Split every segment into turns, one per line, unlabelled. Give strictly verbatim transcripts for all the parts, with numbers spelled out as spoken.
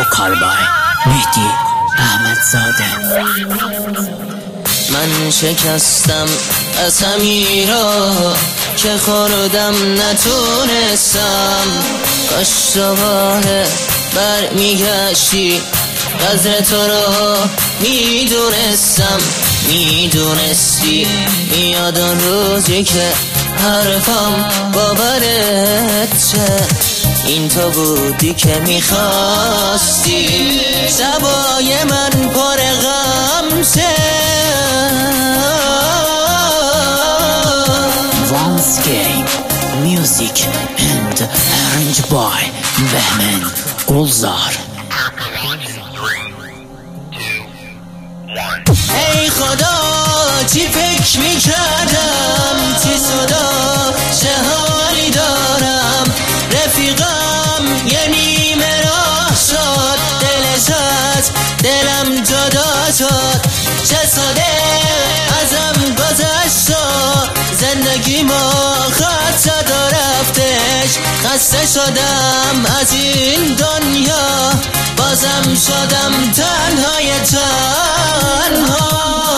کاربای مهدی احمدزاده.
من شکستم قسمی را که خوردم نتونستم، کاش دوباره برمیگشتی قدر تو رو میدونستم. میدونستی میاد اون روزی که حرفم باورت شه، این تو بودی که میخواستی شبای من پر غم شه.
Once Game Music and Arranged by بهمن گلزار.
ای خدا چی فکر میکردم، چی صدا چه حالی دارم، رفیقم یه نیمه راه شد، دلش از دلم جدا شد، چه ساده ازم گذشت و زندگی ما خط شد و رفتش. خسته شدم از این دنیا، بازم شدم تنهای تنها.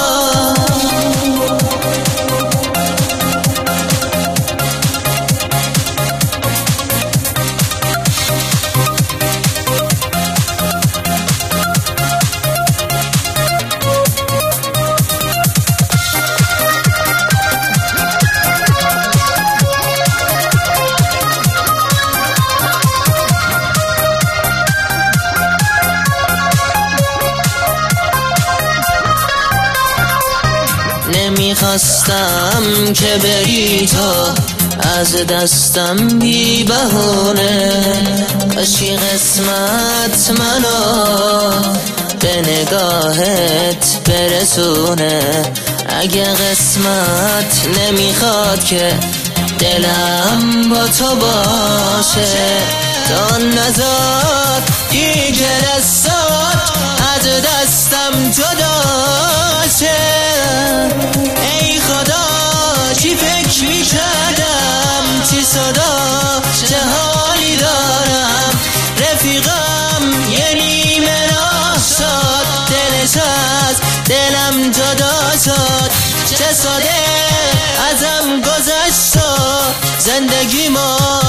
نمیخواستم که بری تو از دستم بی بهونه، کاشی قسمت منو به نگاهت برسونه. اگه قسمت نمیخواد که دلم با تو باشه، تا نزاد دیگه دستات از دستم جدا شه. ای خدا چی فکر میکردم، چی صدا چه حالی دارم، رفیقم یه نیمه راه شد، دلش از دلم جدا شد، چه ساده ازم گذشت و زندگی ما